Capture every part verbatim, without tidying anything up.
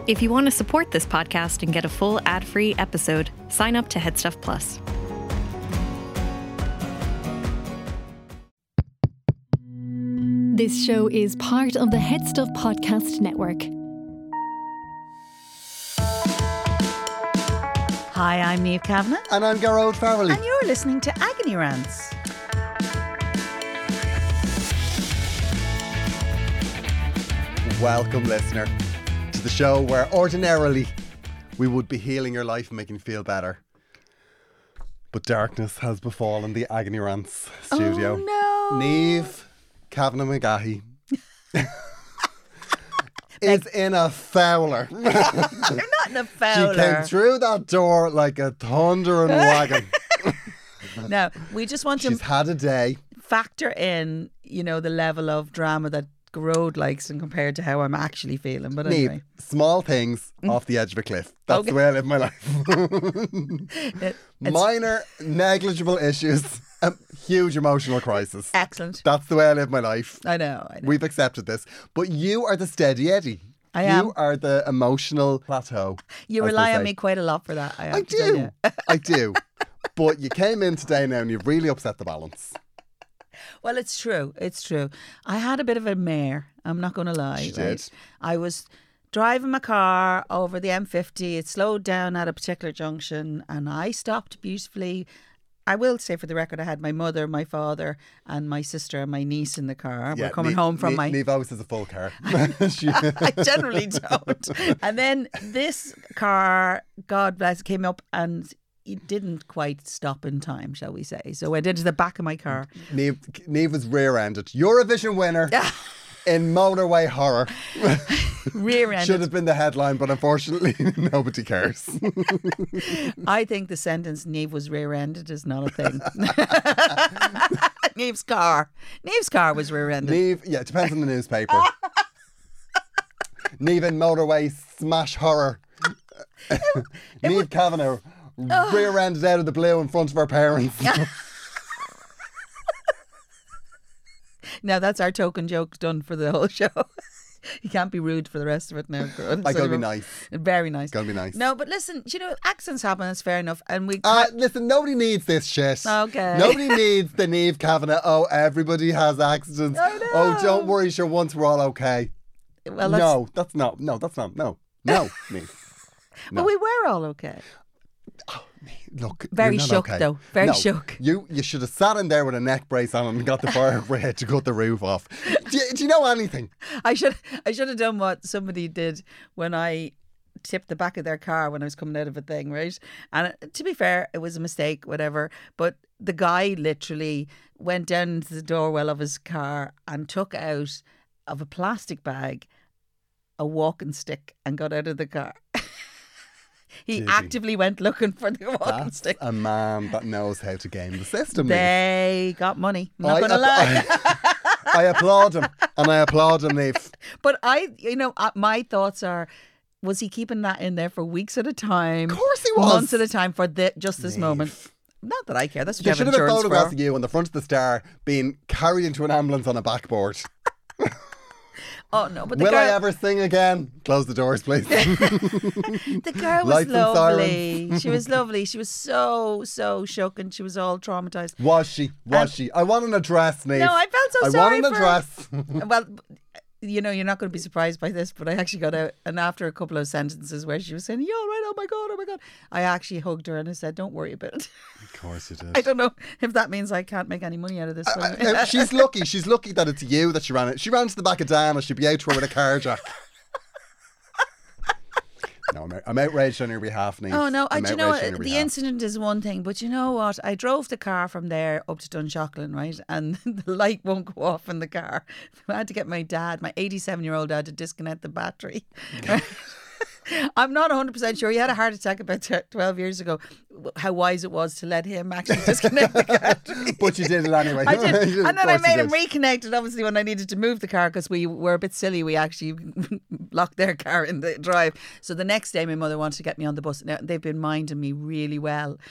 If you want to support this podcast and get a full ad-free episode, sign up to Headstuff Plus. This show is part of the Headstuff Podcast Network. Hi, I'm Niamh Kavanagh. And I'm Gearóid Farrelly. And you're listening to Agony Rants. Welcome, listener, to the show where ordinarily we would be healing your life and making you feel better. But darkness has befallen the Agony Rants studio. Oh, no. Niamh Kavanagh McGahey is in a fowler. You're not in a fowler. She came through that door like a thundering wagon. Now, we just want She's to had a day. factor in, you know, the level of drama that Gearóid likes and compared to how I'm actually feeling. But anyway. Niamh, small things off the edge of a cliff. That's Okay. the way I live my life. It- it's Minor, negligible issues, a huge emotional crisis. excellent. That's the way I live my life. I know, I know. We've accepted this. But you are the steady Eddie. I You am. are the emotional plateau. You as rely they on say. me quite a lot for that. I, have I to tell do. you. I do. But you came in today now and you've really upset the balance. Well, it's true. It's true. I had a bit of a mare. I'm not going to lie. She right? did. I was driving my car over the M fifty. It slowed down at a particular junction and I stopped beautifully. I will say for the record, I had my mother, my father and my sister and my niece in the car. We're coming Niamh- home from Niamh- my... Niamh always has a full car. She- I generally don't. And then this car, God bless, came up and it didn't quite stop in time, shall we say. So I went into the back of my car. Niamh, Niamh was rear-ended. Eurovision winner in motorway horror. Rear-ended. Should have been the headline, but unfortunately nobody cares. I think the sentence Niamh was rear-ended is not a thing. Niamh's car. Niamh's car was rear-ended. Niamh, yeah, it depends on the newspaper. Niamh in motorway smash horror. Niamh Kavanagh rear-ended out of the blue in front of her parents. Now that's our token joke done for the whole show. You can't be rude for the rest of it now. I gotta be nice. Very nice. Gotta be nice. No, but listen, you know, accents happen, that's fair enough. And we Uh, listen, nobody needs this shit. Okay. Nobody needs the Niamh Kavanagh. Oh, everybody has accidents. I know. Oh, don't worry, sure, once we're all okay. well, that's, No, that's not. No, that's not. No. No, Niamh. No. Well, we were all okay. Look, Very you're not shook, okay. though. Very no, shook. You you should have sat in there with a neck brace on and got the fire brigade to cut the roof off. Do you, do you know anything? I should I should have done what somebody did when I tipped the back of their car when I was coming out of a thing, right? And uh, to be fair, it was a mistake, whatever. But the guy literally went down into the doorwell of his car and took out of a plastic bag a walking stick and got out of the car. He Did he? actively went looking for the walking That's stick. a man that knows how to game the system. Niamh. They got money. I'm not I going to app- lie. I, I applaud him, and I applaud him, Niamh. But I, you know, uh, my thoughts are, was he keeping that in there for weeks at a time? Of course he was. Months at a time for the, just this Niamh. moment. Not that I care. That's what There you should have have been insurance photographs for. of you on the front of the Star being carried into an ambulance on a backboard. Oh no, but the Will girl, I ever sing again? Close the doors, please. the girl was Lights and lovely. sirens. She was lovely. She was so so shook and she was all traumatized. Was she? Was Um, she? I want an address, Niamh. No, I felt so I sorry want an for address. Well, you know, you're not going to be surprised by this, but I actually got out, and after a couple of sentences where she was saying, "You all right? Oh my god, oh my god," I actually hugged her and I said, "Don't worry about it." Of course you did. I don't know if that means I can't make any money out of this. Uh, but- uh, she's lucky. She's lucky that it's you that she ran it. She ran to the back of Dana. She'd be out to her with a car jack. No, I'm, out- I'm outraged on your behalf, Niamh. Oh no! I, I'm do you know outraged on what? your The behalf. incident is one thing, but you know what? I drove the car from there up to Dunshaughlin, right? And the light won't go off in the car. I had to get my dad, my eighty-seven-year-old dad, to disconnect the battery. I'm not one hundred percent sure. He had a heart attack about twelve years ago. How wise it was to let him actually disconnect the battery. But you did it anyway. I did. You And of then I course you made him did. reconnect it, obviously, when I needed to move the car because we were a bit silly. We actually locked their car in the drive. So the next day, my mother wanted to get me on the bus. Now, they've been minding me really well.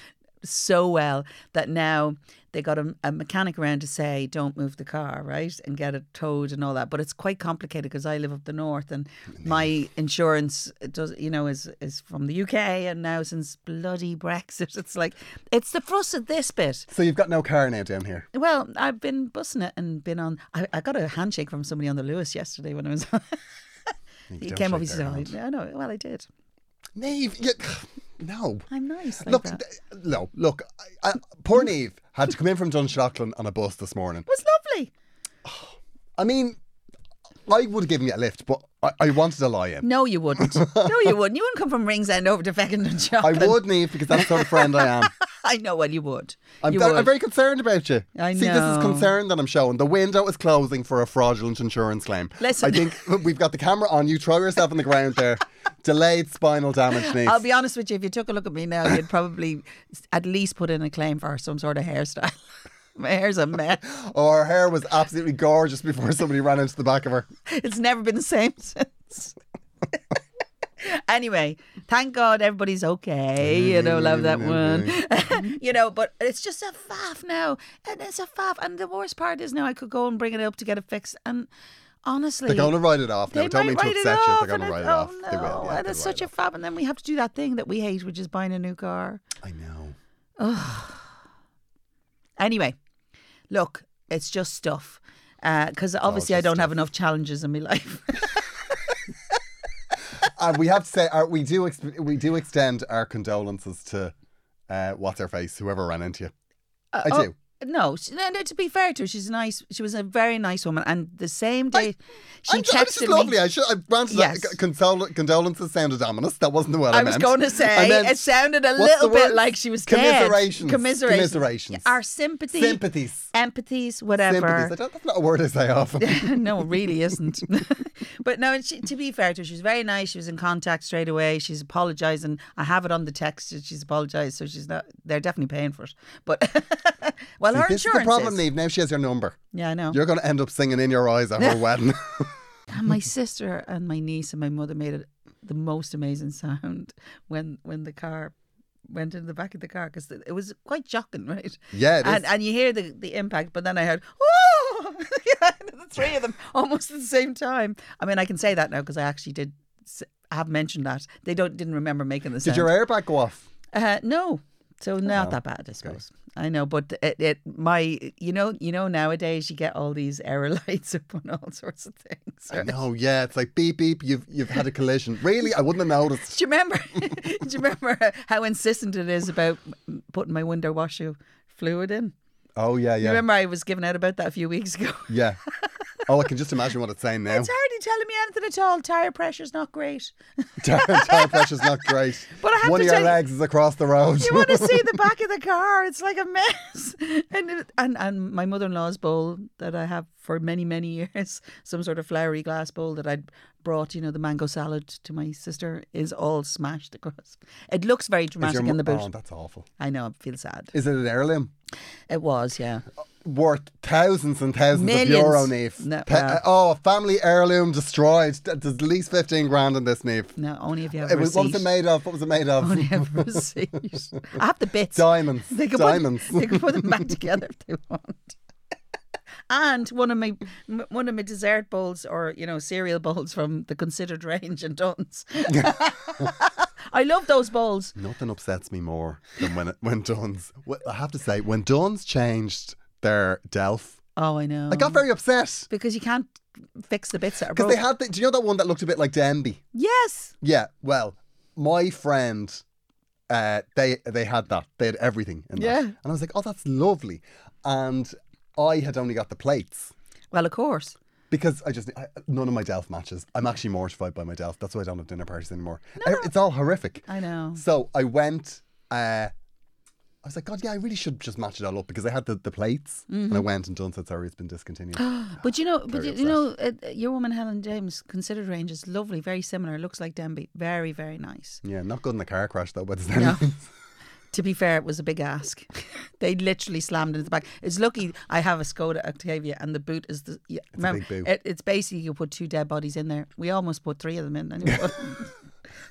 so well that now they got a, a mechanic around to say, don't move the car, right? And get it towed and all that. But it's quite complicated because I live up the north and my insurance it does, you know, is, is from the U K. And now since bloody Brexit, it's like, it's the fuss of this bit. So you've got no car now down here? Well, I've been bussing it and been on, I, I got a handshake from somebody on the Lewis yesterday when I was on. He came up, he said, oh, I know, well, I did. Neve, you, no. I'm nice like look, that. th- no, look, I, I, poor Neve had to come in from Dunshaughlin on a bus this morning. It was lovely. I mean, I would have given you a lift, but I, I wanted to lie in. No, you wouldn't. No, you wouldn't. You wouldn't come from Ringsend over to Feckin and I Dunshaughlin. would, Neve, because that's the sort of friend I am. I know, well, you would. I'm, you ve- would. I'm very concerned about you. I See, this is know. concern that I'm showing. The window is closing for a fraudulent insurance claim. Listen. I think we've got the camera on. You throw yourself on the ground there. Delayed spinal damage, Neve. I'll be honest with you, if you took a look at me now, you'd probably at least put in a claim for some sort of hairstyle. My hair's a mess. Oh, her hair was absolutely gorgeous before somebody ran into the back of her. It's never been the same since. Anyway, thank God everybody's okay. You know, love that one. You know, but it's just a faff now. And it's a faff. And the worst part is now I could go and bring it up to get it fixed. And honestly, They're going to write it off now. they Don't might mean to write it upset you. off. They're going to and write it it- off. Oh, They will. no. Yeah, And they'll it's write such it a off. faff. And then we have to do that thing that we hate, which is buying a new car. I know. Anyway, look, it's just stuff. Because obviously I just don't have stuff. enough challenges in my life. And we have to say, our, we do ex- we do extend our condolences to uh, what's her face, whoever ran into you. I oh, do. No, she, no, no, to be fair to her, she's a nice. She was a very nice woman, and the same day she I, texted I, this is me. lovely. I should. I granted Yes. that consol- condolences sounded ominous. That wasn't the word I, I was meant. going to I say meant- it sounded a what's little the bit word? like she was dead. Commiserations. Commiserations. Commiserations. Our sympathy, Sympathies. empathies, whatever. Sympathies. I don't, that's not a word I say often. No, it really isn't. But no, she, to be fair to her, she was very nice. She was in contact straight away. She's apologising. I have it on the text that she's apologised, so she's not. They're definitely paying for it. But well, See, her this is insurance the problem, is. Neve. Now she has your number. Yeah, I know. You're going to end up singing In Your Eyes at her wedding. And my sister and my niece and my mother made it the most amazing sound when when the car went into the back of the car, because it was quite shocking, right? Yeah, it is. and and you hear the, the impact, but then I heard, oh, yeah, the three of them almost at the same time. I mean, I can say that now because I actually did s- have mentioned that. They don't didn't remember making the sound. Did your airbag go off? Uh, no. So not Oh, that bad, I suppose. I know, but it, it my you know you know nowadays you get all these error lights up on all sorts of things. I right? know, yeah. It's like beep beep. You've you've had a collision. Really, I wouldn't have noticed. Do you remember? Do you remember how insistent it is about putting my window washer fluid in? Oh yeah, You yeah, remember I was giving out about that a few weeks ago. yeah. Oh, I can just imagine what it's saying now. It's hardly telling me anything at all. Tire pressure's not great. Tire, tire pressure's not great. But I have One to of your tell you- legs is across the road. You want to see the back of the car? It's like a mess. And it, and and my mother-in-law's bowl that I have for many many years, some sort of flowery glass bowl that I'd brought, you know, the mango salad to my sister, is all smashed across. It looks very Is dramatic your in the mo- boot. Oh, that's awful. I know, I feel sad. Is it an heirloom? It was, yeah. Worth thousands and thousands Millions. of euro, Neve. No, Pe- well. oh, a family heirloom destroyed. Th- There's at least fifteen grand in this, Neve. No, only if you have It a was, receipt. what was it made of? What was it made of? Only have a receipt. I have the bits. Diamonds. They could Diamonds. Put, they could put them back together if they want. And one of my m- one of my dessert bowls, or you know, cereal bowls from the Considered range in Dunn's. I love those bowls. Nothing upsets me more than when it, when Dunn's. Well, I have to say, when Dunn's changed their Delph, Oh, I know. I got very upset because you can't fix the bits that are because broken. they had. The, do you know that one that looked a bit like Denby? Yes. Yeah. Well, my friend, uh, they they had that. They had everything in Yeah. that, and I was like, oh, that's lovely. And I had only got the plates. Well, of course. Because I just, I, none of my Delph matches. I'm actually mortified by my Delph. That's why I don't have dinner parties anymore. I- It's all horrific. I know. So I went, uh, I was like, God, yeah, I really should just match it all up because I had the, the plates. Mm-hmm. And I went and done said, sorry, it's been discontinued. But you know, but Very you, you know, uh, your woman Helen James Considered range is lovely, very similar. Looks like Denby, very very nice. Yeah, not good in the car crash though, but it's No. To be fair, it was a big ask. They literally slammed into the back. It's lucky I have a Skoda Octavia and the boot is the. Yeah, It's a big boot. It, it's basically you put two dead bodies in there. We almost put three of them in anyway.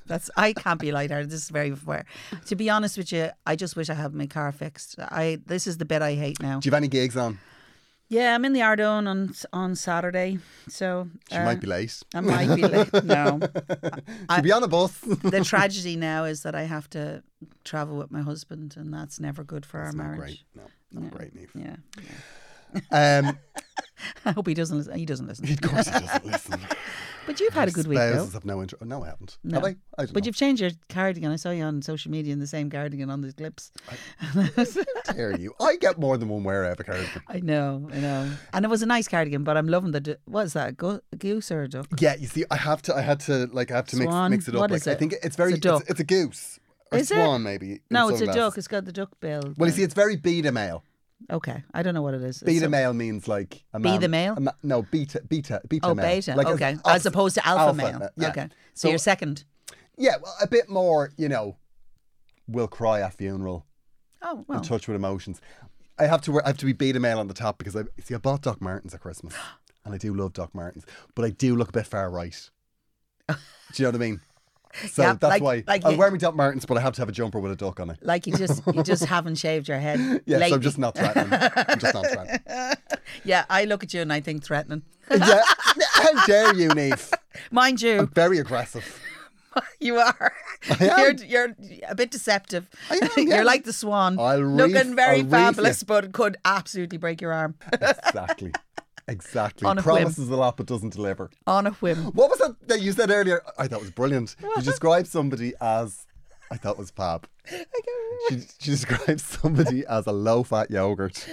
That's I can't be lighthearted. This is very fair. To be honest with you, I just wish I had my car fixed. I this is the bit I hate now. Do you have any gigs on? Yeah, I'm in the Ardone on on Saturday, so She uh, might be late. I might be late. No, She'll be on a bus. the tragedy now is that I have to travel with my husband, and that's never good for That's our not marriage. great. No, not Yeah. great, Niamh. Yeah, Um, I hope he doesn't listen. He doesn't listen. of course he doesn't listen. But you've had a good week, though. Spouses have no interest. No, I haven't. No. Have I? I don't But know. you've changed your cardigan. I saw you on social media in the same cardigan on the clips. Dare you? I get more than one wear out of a cardigan. I know, I know. And it was a nice cardigan, but I'm loving the. d- What is that? A, go- a goose or a duck? Yeah, you see, I have to. I had to like. I have to mix Swan? mix it up. What like, is I it? think it's very. It's a duck. It's, it's a goose. Or Is it? swan, maybe. in No, it's a sunglasses. duck. It's got the duck bill. Well, you see, it's very beta male. Okay, I don't know what it is. It's Beta some- male means like a Be man, the male? a ma- no, beta, beta, beta Oh, male. beta. Like, okay, as, as opposed to alpha, alpha male. ma- yeah. Okay, so, So- you're second. Yeah, well, a bit more. You know, will cry at funeral. Oh well. In touch with emotions. I have to wear. I have to be beta male on the top because I see. I bought Doc Martens at Christmas, and I do love Doc Martens, but I do look a bit far right. Do you know what I mean? So Yeah, that's like- why like I'll you- wear my Doc Martens, but I have to have a jumper with a duck on it. Like you just you just haven't shaved your head. Yeah, so lately. I'm just not threatening. I'm just not threatening. Yeah, I look at you and I think threatening. Yeah, how dare you, Niamh? Mind you, I'm very aggressive. you are. I am. You're you're a bit deceptive. I am, yeah. You're like the swan, I'll looking reef- very I'll reef fabulous, you. but could absolutely break your arm Exactly. Exactly. On a whim. Promises a lot but doesn't deliver. on a whim. What was that that you said earlier? I thought was brilliant. You described somebody as, I thought was fab. She, she described somebody as a low-fat yogurt.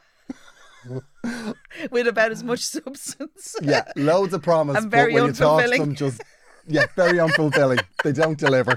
With about as much substance. Yeah, loads of promise, And very but when you talk to unfulfilling. them, just yeah, very unfulfilling. They don't deliver.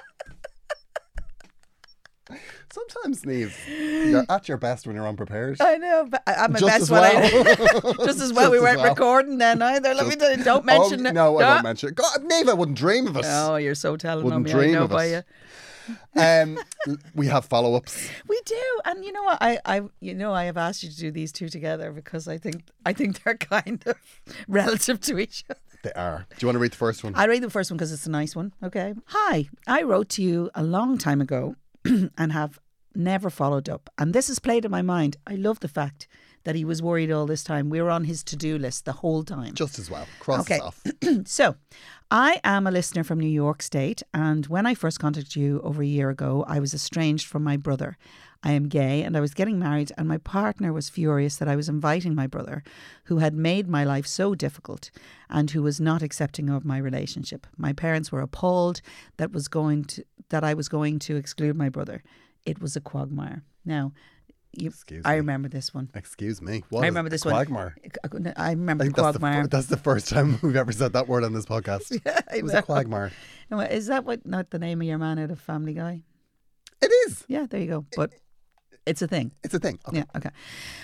Sometimes, Niamh, you're at your best when you're unprepared. I know, but I- I'm my Just best as when well. I just as well we Just as weren't well. recording then either. Let me tell you, don't mention oh, it. No, I Ah. won't mention it. God, Niamh, I wouldn't dream of it. Oh, you're so telling Wouldn't on me. I dream know of by it. you. Um, we have follow-ups. We do, and you know what? I, I, you know, I have asked you to do these two together because I think, I think they're kind of relative to each other. They are. Do you want to read the first one? I'll read the first one because it's a nice one. Okay. Hi, I wrote to you a long time ago and have never followed up. And this has played in my mind. I love the fact that he was worried all this time. We were on his to-do list the whole time. Just as well. Cross Okay. it off. So, I am a listener from New York State, and when I first contacted you over a year ago, I was estranged from my brother. I am gay, and I was getting married, and my partner was furious that I was inviting my brother, who had made my life so difficult and who was not accepting of my relationship. My parents were appalled that was going to that I was going to exclude my brother. It was a quagmire. Now, you, Excuse I me. remember this one. Excuse me. What I is remember a this one. quagmire? I remember I the think that's the, quagmire. fir- that's the first time we've ever said that word on this podcast. I It was know. a quagmire. No, Is that what not the name of your man out of Family Guy? It is. Yeah, there you go. But it's a thing. It's a thing. Okay. Yeah, okay.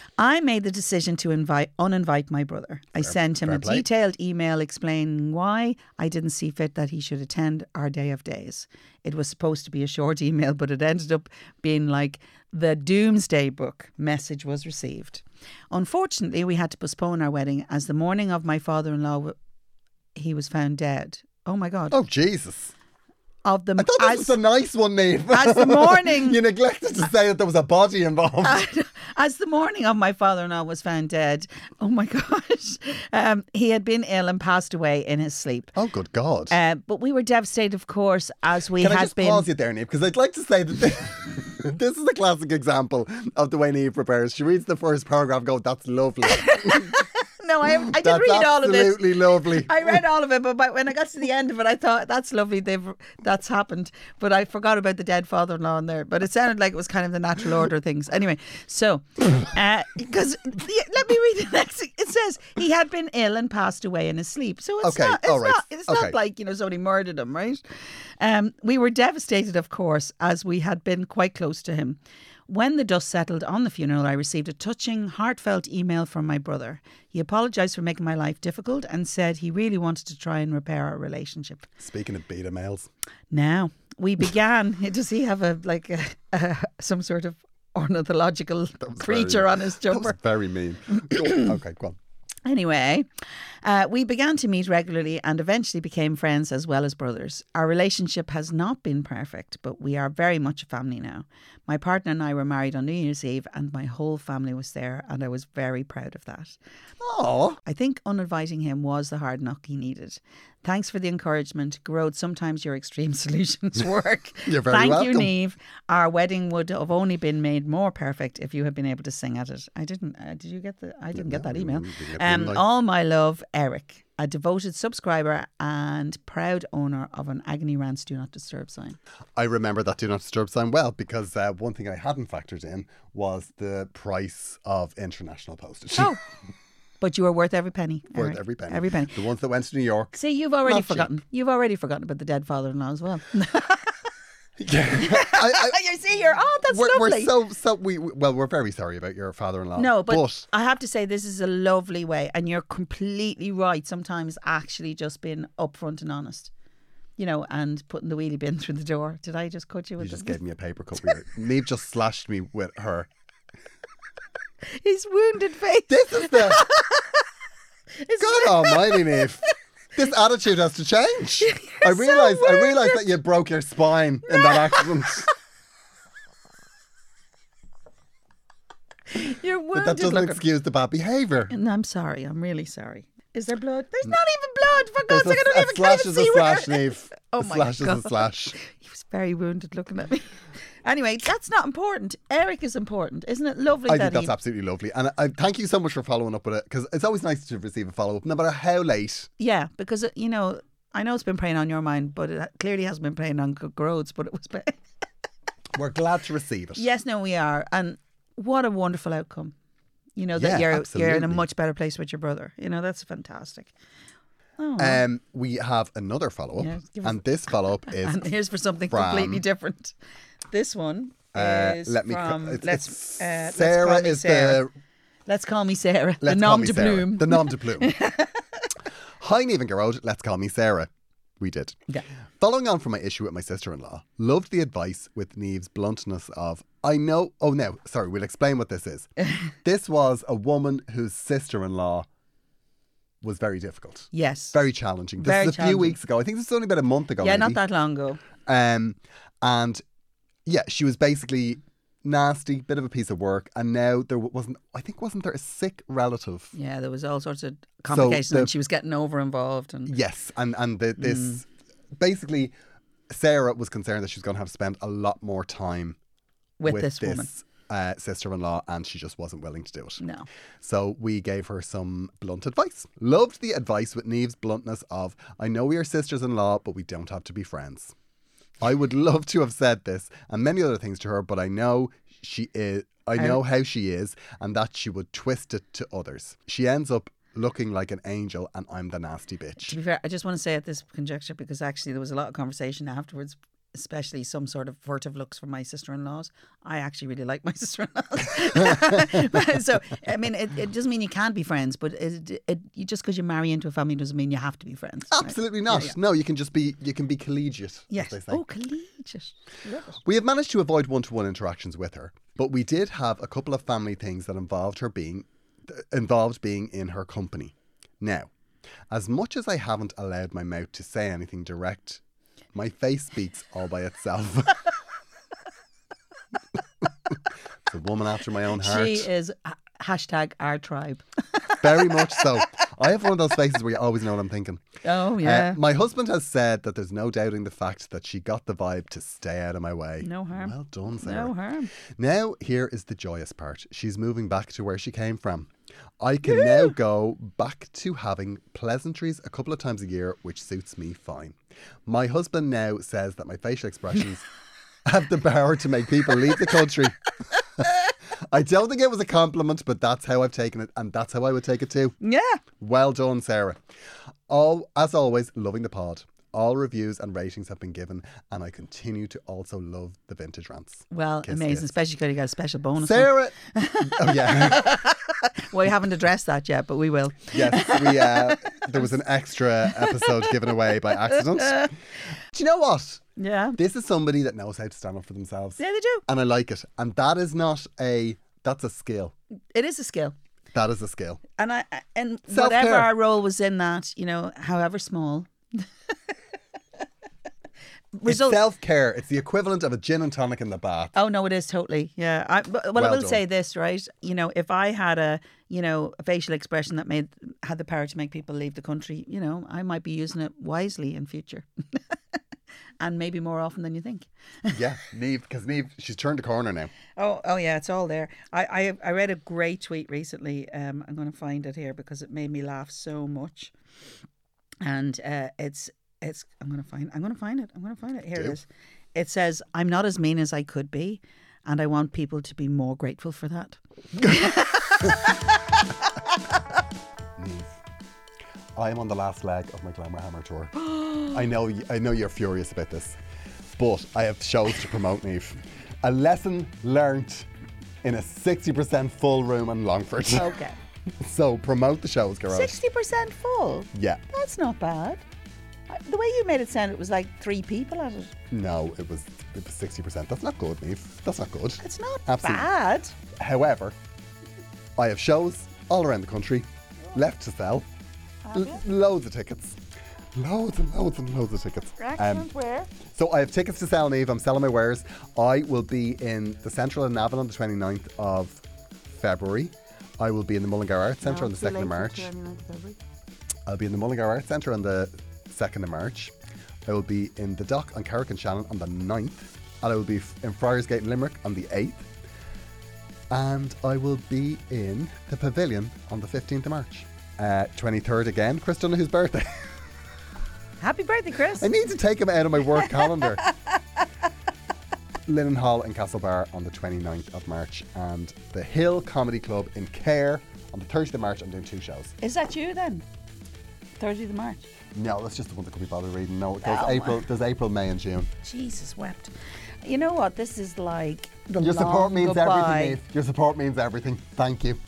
I made the decision to invite uninvite my brother. I sent him fair a play. detailed email explaining why I didn't see fit that he should attend our Day of Days. It was supposed to be a short email, but it ended up being like the Doomsday Book message was received. Unfortunately, we had to postpone our wedding as the morning of my father-in-law, w- he was found dead. Oh my God. Oh, Jesus. Of the I thought this as- was a nice one, Niamh. as the morning- You neglected to say that there was a body involved. As the morning of my father-in-law was found dead, oh my gosh, um, he had been ill and passed away in his sleep. Oh, good God. Uh, but we were devastated, of course, as we Can I had just been. pause you there, Niamh? Because I'd like to say that this, this is a classic example of the way Niamh prepares. She reads the first paragraph and goes, that's lovely. No, I, I did That's read all of this. absolutely lovely. I read all of it, but by, when I got to the end of it, I thought that's lovely. They've that's happened, but I forgot about the dead father-in-law in there. But it sounded like it was kind of the natural order of things. Anyway, so because let me read the next. It says he had been ill and passed away in his sleep. So it's Okay, not. It's all right, not. It's okay. not like you know somebody murdered him, right? Um, we were devastated, of course, as we had been quite close to him. When the dust settled on the funeral, I received a touching, heartfelt email from my brother. He apologised for making my life difficult and said he really wanted to try and repair our relationship. Speaking of beta males. Now, we began. Does he have a like a, a, some sort of ornithological That was creature very- on his That was jumper? very mean. Go- okay, go on. Anyway, uh, we began to meet regularly and eventually became friends as well as brothers. Our relationship has not been perfect, but we are very much a family now. My partner and I were married on New Year's Eve and my whole family was there and I was very proud of that. Oh, I think uninviting him was the hard knock he needed. Thanks for the encouragement. Garode, sometimes your extreme solutions work. You're very Thank welcome. you, Niamh. Our wedding would have only been made more perfect if you had been able to sing at it. I didn't. Uh, did you get the? I didn't get that email. didn't get the Um, invite. all my love, Eric, a devoted subscriber and proud owner of an Agony Rants Do Not Disturb sign. I remember that Do Not Disturb sign well because uh, one thing I hadn't factored in was the price of international postage. Oh. But you were worth every penny. Worth Eric. every penny. Every penny. The ones that went to New York. See, you've already Not cheap. forgotten. You've already forgotten about the dead father-in-law as well. Yeah. I, I, you see, you're, oh, that's we're, lovely. we're so, so we, we- well, we're very sorry about your father-in-law. No, but, but I have to say this is a lovely way, and you're completely right. Sometimes actually just being upfront and honest, you know, and putting the wheelie bin through the door. Did I just cut you with you just the- gave me a paper cut. Here. Niamh just slashed me with her. his wounded face? This is the It's- God Almighty, Niamh. This attitude has to change. I so realised. I realised wounded. that you broke your spine in that accident. You're But wounded. that doesn't looking. excuse the bad behaviour. And I'm sorry. I'm really sorry. Is there blood? There's not even blood. For God's There's sake, I a, don't a even slash can't is even a see where- slash, Niamh. Oh a my slash God. is a slash. He was very wounded looking at me. Anyway, that's not important. Eric is important. Isn't it lovely I that think that's he... absolutely lovely. And I, I thank you so much for following up with it because it's always nice to receive a follow up, no matter how late. Yeah, because, uh, you know, I know it's been preying on your mind, but it clearly hasn't been preying on Grode's, but it was... Prey- We're glad to receive it. yes, no, we are. And what a wonderful outcome. You know, that Yeah, you're you're in a absolutely. much better place with your brother. You know, that's fantastic. Oh, Um, we have another follow up, Yeah, give us- and this follow up is and here's for something from- completely different. This one uh, is let me. co- from... it's, let's, it's uh, let's Sarah call me is Sarah. the. Let's call me Sarah. Let's the call nom me de Sarah. plume. The nom de plume. Hi, Niamh and Garode. Let's call me Sarah. We did. Yeah. Following on from my issue with my sister-in-law, loved the advice with Niamh's bluntness of, I know, oh no, sorry, we'll explain what this is. This was a woman whose sister-in-law was very difficult. Yes. Very challenging. This Very is a few challenging. weeks ago. I think this is only about a month ago. yeah, maybe. not that long ago. Um, and yeah, she was basically nasty, bit of a piece of work. And now there wasn't, I think, wasn't there a sick relative? Yeah, there was all sorts of complications the- and she was getting over involved. And Yes, and and the, this Mm. basically, Sarah was concerned that she was going to have to spend a lot more time with, with this woman. uh, sister-in-law, and she just wasn't willing to do it. No. So we gave her some blunt advice. Loved the advice with Niamh's bluntness of, I know we are sisters-in-law, but we don't have to be friends. I would love to have said this and many other things to her, but I know she is. I know how she is, and that she would twist it to others. She ends up looking like an angel, and I'm the nasty To bitch. be fair, I just want to say at this conjecture, because actually there was a lot of conversation afterwards, especially some sort of furtive looks from my sister-in-laws. I actually really like my sister-in-laws. So, I mean, it, it doesn't mean you can't be friends, but it, it, you, just because you marry into a family doesn't mean you have to be friends. right? Absolutely not. Yeah, yeah. No, you can just be. You can be collegiate. as Yes. they say. Oh, collegiate. Love it. We have managed to avoid one-to-one interactions with her, but we did have a couple of family things that involved her being involved being in her company. Now, as much as I haven't allowed my mouth to say anything direct, my face speaks all by itself. It's a woman after my own heart. She is uh, hashtag our tribe. Very much so. I have one of those faces where you always know what I'm thinking. Oh, Uh, yeah. my husband has said that there's no doubting the fact that she got the vibe to stay out of my way. No harm. Well done, Sarah. No harm. Now, here is the joyous part. She's moving back to where she came from. I can now go back to having pleasantries a couple of times a year, which suits me fine. My husband now says that my facial expressions have the power to make people leave the country. I don't think it was a compliment, but that's how I've taken it, and that's how I would take it too. Yeah. Well done, Sarah. All, as always, loving the pod. All reviews and ratings have been given, and I continue to also love the vintage rants. Well, Kiss, amazing. kiss. Especially because you got a special bonus. one. Sarah. Oh yeah. Well, we haven't addressed that yet, but we will. Yes, we. Uh, there was an extra episode given away by accident. Do you know what? Yeah. This is somebody that knows how to stand up for themselves, Yeah, they do. and I like it. And that is not a. That's a skill. It is a skill. That is a skill. And I and Self-care. whatever our role was in that, you know, however small. Result- It's self-care. It's the equivalent of a gin and tonic in the bath. Oh no, it is totally. Yeah. I, but, well, Well I will done. say this, right? You know, if I had a, you know, a facial expression that made had the power to make people leave the country, you know, I might be using it wisely in future, and maybe more often than you think. Yeah, Niamh, because Niamh, she's turned a corner now. Oh, oh yeah, it's all there. I, I, I read a great tweet recently. Um, I'm going to find it here because it made me laugh so much, and uh, it's. It's. I'm gonna find. I'm gonna find it. I'm gonna find it. Here Do. it is. It says, "I'm not as mean as I could be, and I want people to be more grateful for that." Niamh, I am on the last leg of my Glamour Hammer tour. I know. y- I know you're furious about this, but I have shows to promote, Niamh. A lesson learnt in a sixty percent full room in Longford. Okay. So promote the shows, girl. Sixty percent full. Yeah. That's not bad. I- The way you made it sound, it was like three people at it. No, it was it was sixty percent. That's not good, Niamh. That's not good. It's not Absolutely. bad. However, I have shows all around the country left to sell. L- loads of tickets. Loads and loads and loads of tickets. Excellent. Where? So I have tickets to sell, Niamh. I'm selling my wares. I will be in the Central in Navan on the twenty-ninth of February. I will be in the Mullingar Arts Centre on the second of March. I'll be in the Mullingar Arts Centre on the second of March. I will be in the Dock on Carrick and Shannon on the ninth. And I will be f- in Friarsgate in Limerick on the eighth. And I will be in the Pavilion on the fifteenth of March. Uh, twenty-third again, Chris Donoghue's birthday. Happy birthday, Chris. I need to take him out of my work calendar. Linen Hall in Castlebar on the twenty-ninth of March, and the Hill Comedy Club in Cahir on the thirtieth of March. I'm doing two shows. Is that you then? thirtieth of March. No, that's just the one that could be bothered reading. No, there's Oh, April, there's April, May, and June. Jesus wept. You know what? This is like the Your support long means goodbye. everything, Niamh. Your support means everything. Thank you.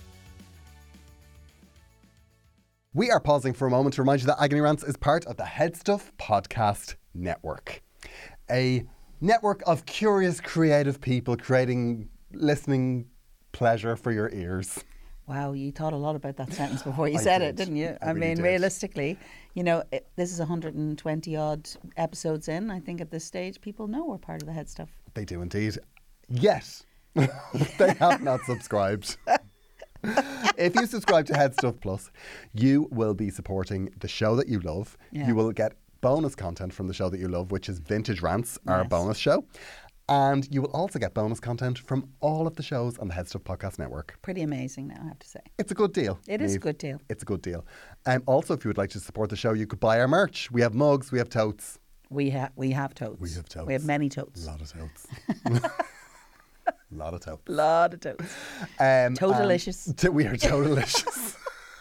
We are pausing for a moment to remind you that Agony Rants is part of the Headstuff Podcast Network, a network of curious, creative people creating listening pleasure for your ears. Wow, you thought a lot about that sentence before you I said did. it, didn't you? I I, really mean, did. realistically, you know, it, this is one hundred twenty odd episodes in. I think at this stage, people know we're part of the Head Stuff. They do indeed. Yet, they have not subscribed. If you subscribe to Head Stuff Plus, you will be supporting the show that you love. Yeah. You will get bonus content from the show that you love, which is Vintage Rants, our Yes. bonus show. And you will also get bonus content from all of the shows on the Head Stuff Podcast Network. Pretty amazing now, I have to say. It's a good deal. It is a Niamh. good deal. It's a good deal. Um, also, if you would like to support the show, you could buy our merch. We have mugs, we have totes. We have we have totes. We have totes. We have many totes. A lot of totes. A lot of totes. Lot of totes. Um, Totalicious. and- T- we are totalicious.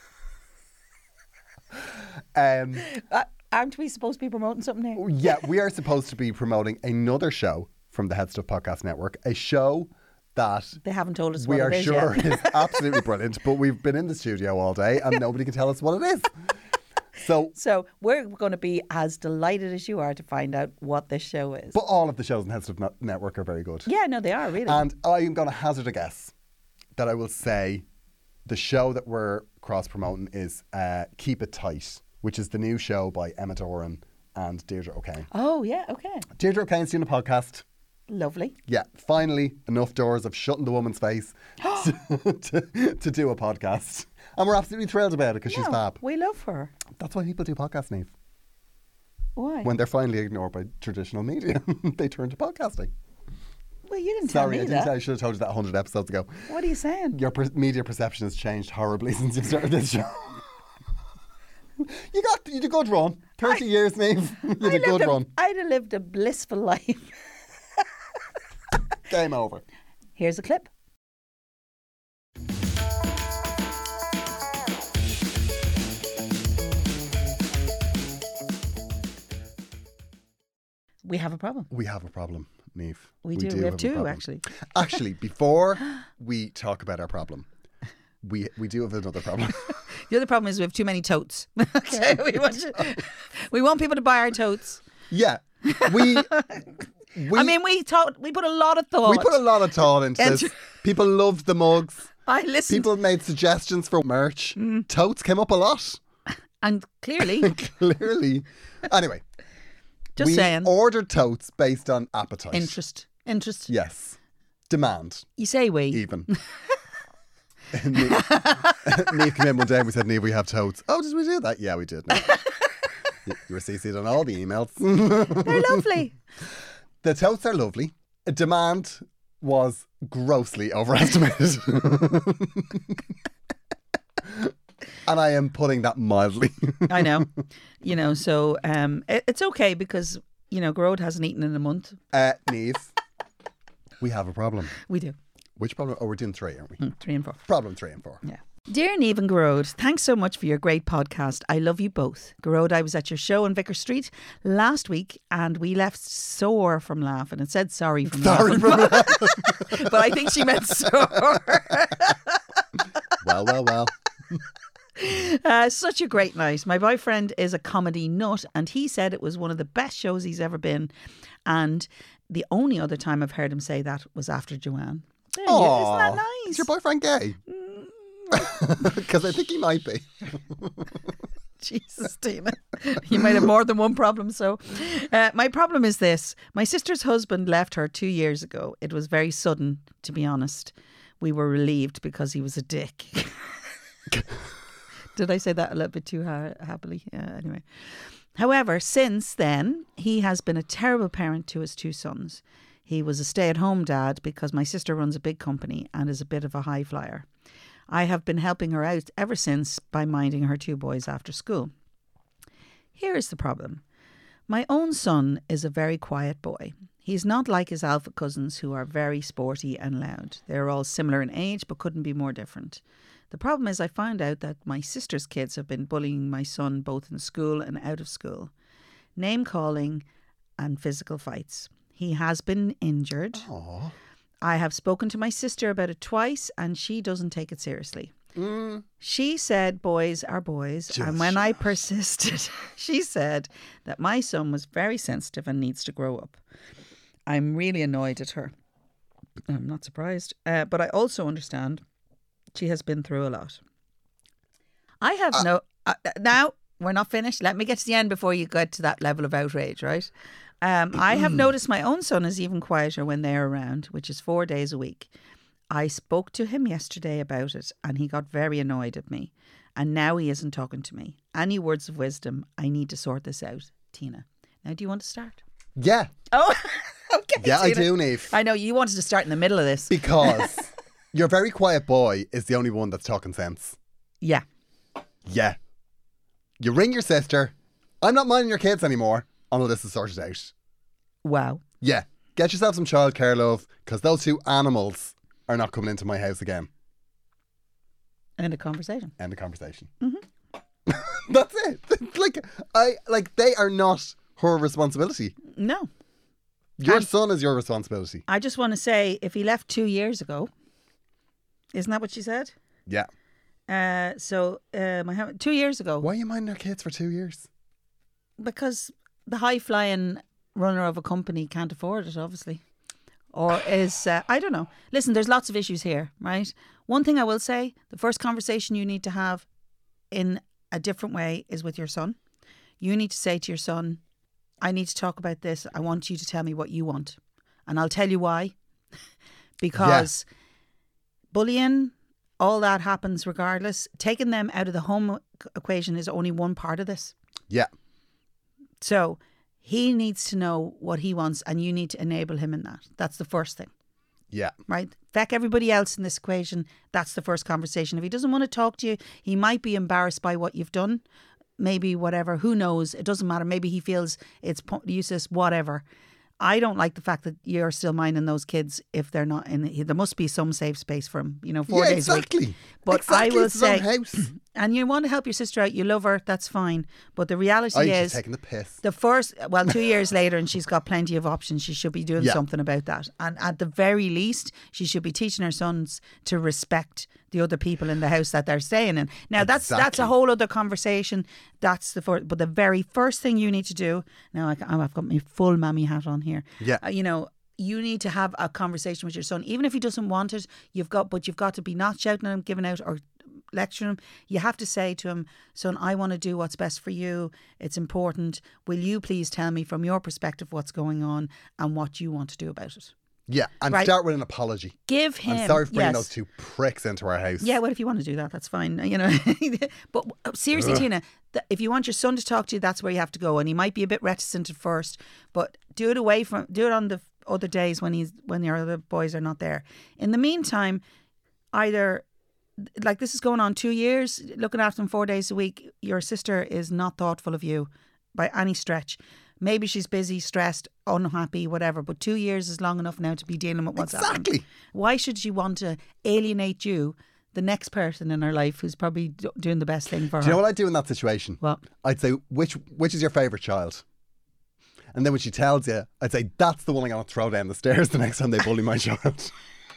um, Uh, aren't we supposed to be promoting something here? yeah, we are supposed to be promoting another show from the Head Stuff Podcast Network, a show that They haven't told us we what are it is sure yet. is absolutely brilliant, but we've been in the studio all day and nobody can tell us what it is. So, So we're going to be as delighted as you are to find out what this show is. but all of the shows on the Head Stuff Net- Network are very good. yeah, no, they are really. And I am going to hazard a guess that I will say the show that we're cross promoting is uh, Keep It Tight, which is the new show by Emma Doran and Deirdre O'Kane. oh, yeah, okay. Deirdre O'Kane's doing a podcast. Lovely. Yeah, finally enough doors of shutting the woman's face to, to, to do a podcast. And we're absolutely thrilled about it because she's No, fab. we love her. That's why people do podcasts, Niamh. Why? When they're finally ignored by traditional media, they turn to podcasting. well, you didn't Sorry, I tell me didn't. that. I should have told you that one hundred episodes ago. What are you saying? Your per- media perception has changed horribly since you started this show. You got you had a good run. Thirty years, Niamh. You I had a good lived run. I'd have lived a blissful life. Game over. Here's a clip. We have a problem. We have a problem, Niamh. We do. We have a two, problem. actually. Actually, before we talk about our problem, we we do have another problem. The other problem is we have too many totes. Okay, we want to, we want people to buy our totes. Yeah, we. we I mean, we thought we put a lot of thought. we put a lot of thought into this. Enter- People loved the mugs. I listened. People made suggestions for merch. Mm. Totes came up a lot. And clearly, Clearly. Anyway. just we saying. ordered totes based on appetite. Interest. Interest. Yes. Demand, You say we. even. Neve came in one day and we said, Neve, we have totes. Oh, did we do that? Yeah, we did. No. You were C C'd on all the emails. They're lovely. The totes are lovely. Demand was grossly overestimated. And I am putting that mildly. I know. You know, so um, it, it's okay because, you know, Grode hasn't eaten in a month. Uh, Neve, we have a problem. We do. Which problem? Oh, we're doing three, aren't we? Mm, three and four. Problem three and four. Yeah. Dear Neve and Garode, thanks so much for your great podcast. I love you both. Garode, I was at your show in Vicar Street last week and we left sore from laughing. It said sorry from Sorry laughing. from laughing. But I think she meant sore. Well, well, well. Uh, such a great night. My boyfriend is a comedy nut and he said it was one of the best shows he's ever been. And the only other time I've heard him say that was after Joanne. There you go. Isn't that nice? Is your boyfriend gay? Because I think he might be. Jesus, Tina. You might have more than one problem. So, uh, my problem is this. My sister's husband left her two years ago. It was very sudden, to be honest. We were relieved because he was a dick. Did I say that a little bit too ha- happily? Yeah, anyway. However, since then, he has been a terrible parent to his two sons. He was a stay-at-home dad because my sister runs a big company and is a bit of a high flyer. I have been helping her out ever since by minding her two boys after school. Here is the problem. My own son is a very quiet boy. He's not like his alpha cousins who are very sporty and loud. They're all similar in age but couldn't be more different. The problem is I found out that my sister's kids have been bullying my son both in school and out of school. Name calling and physical fights. He has been injured. Aww. I have spoken to my sister about it twice and she doesn't take it seriously. Mm. She said boys are boys. Just and when I persisted, she said that my son was very sensitive and needs to grow up. I'm really annoyed at her. I'm not surprised. Uh, but I also understand she has been through a lot. I have Uh, no... Uh, now, we're not finished. Let me get to the end before you get to that level of outrage, right? Um, I have noticed my own son is even quieter when they're around, which is four days a week. I spoke to him yesterday about it and he got very annoyed at me. And now he isn't talking to me. Any words of wisdom? I need to sort this out. Tina. Now, do you want to start? Yeah. Oh, okay. Yeah, I Tina. do, Neve. I know, you wanted to start in the middle of this. Because your very quiet boy is the only one that's talking sense. Yeah. Yeah. You ring your sister. I'm not minding your kids anymore until this is sorted out. Wow. Yeah. Get yourself some childcare, love, because those two animals are not coming into my house again. End of conversation. End of conversation. Mm-hmm. That's it. Like, I like they are not her responsibility. No. Your And- son is your responsibility. I just want to say, if he left two years ago, isn't that what she said? Yeah. Uh, so, uh, my hum- two years ago, Why are you minding our kids for two years? because the high-flying runner of a company can't afford it, obviously. Or is, uh, I don't know. Listen, there's lots of issues here, right? One thing I will say, the first conversation you need to have in a different way is with your son. You need to say to your son, I need to talk about this. I want you to tell me what you want. And I'll tell you why. Because bullying, all that happens regardless. Taking them out of the home equation is only one part of this. Yeah. So he needs to know what he wants and you need to enable him in that. That's the first thing, Yeah. right? Feck everybody else in this equation. That's the first conversation. If he doesn't want to talk to you, he might be embarrassed by what you've done. Maybe whatever. Who knows? It doesn't matter. Maybe he feels it's po- useless, whatever. I don't like the fact that you're still minding those kids if they're not in. There must be some safe space for him, you know, four yeah, days a week. exactly. But exactly. I will It's his own say, house. and you want to help your sister out, you love her, that's fine. But the reality Oh, is, she's taking the piss. the first, well, two years later, and she's got plenty of options. She should be doing Yeah. something about that. And at the very least, she should be teaching her sons to respect the other people in the house that they're staying in. Now, that's that's Exactly. a whole other conversation. That's the first, but the very first thing you need to do. Now, I, I've got my full mammy hat on here. Yeah. Uh, you know, you need to have a conversation with your son, even if he doesn't want it. You've got, but you've got to be not shouting at him, giving out or lecturing him. You have to say to him, son, I want to do what's best for you. It's important. Will you please tell me from your perspective what's going on and what you want to do about it? Yeah, and Right. start with an apology. Give him. I'm sorry for bringing yes. those two pricks into our house. Yeah, well, if you want to do that, that's fine. You know, but seriously, Ugh. Tina, th- if you want your son to talk to you, that's where you have to go. And he might be a bit reticent at first, but do it away from, do it on the other days when he's when your other boys are not there. In the meantime, either like this is going on two years, looking after them four days a week. Your sister is not thoughtful of you by any stretch. Maybe she's busy, stressed, unhappy, whatever. But two years is long enough now to be dealing with what's happening. Exactly. Why should she want to alienate you, the next person in her life who's probably do- doing the best thing for her? Do you know what I'd do in that situation? What? I'd say, which which is your favourite child? And then when she tells you, I'd say, that's the one I'm going to throw down the stairs the next time they bully my child.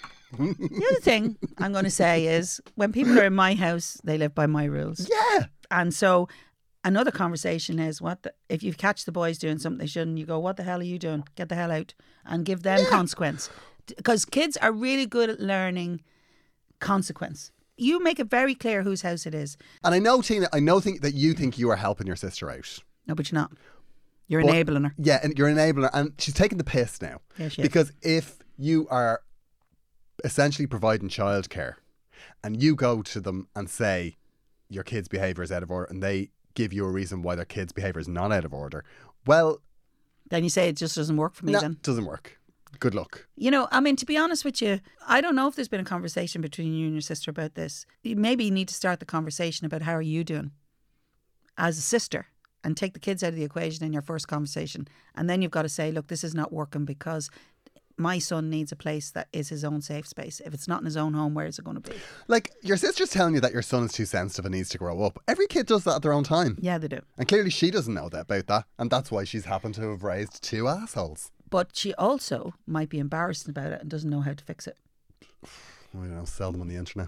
The other thing I'm going to say is when people are in my house, they live by my rules. Yeah. And so another conversation is what the, if you catch the boys doing something they shouldn't, you go, what the hell are you doing? Get the hell out and give them Yeah. consequence. Because kids are really good at learning consequence. You make it very clear whose house it is. And I know, Tina, I know think that you think you are helping your sister out. No, but you're not. You're But- enabling her. Yeah, and you're enabling her. And she's taking the piss now. Yeah, she is. Because if you are essentially providing childcare and you go to them and say your kid's behaviour is out of order and they give you a reason why their kid's behaviour is not out of order, well, Then you say it just doesn't work for me no, then. doesn't work. Good luck. You know, I mean, to be honest with you, I don't know if there's been a conversation between you and your sister about this. You maybe need to start the conversation about how are you doing as a sister and take the kids out of the equation in your first conversation. And then you've got to say, look, this is not working because my son needs a place that is his own safe space. If it's not in his own home, where is it going to be? Like, your sister's telling you that your son is too sensitive and needs to grow up. Every kid does that at their own time. Yeah, they do. And clearly she doesn't know that about that. And that's why she's happened to have raised two assholes. But she also might be embarrassed about it and doesn't know how to fix it. I don't know, sell them on the internet.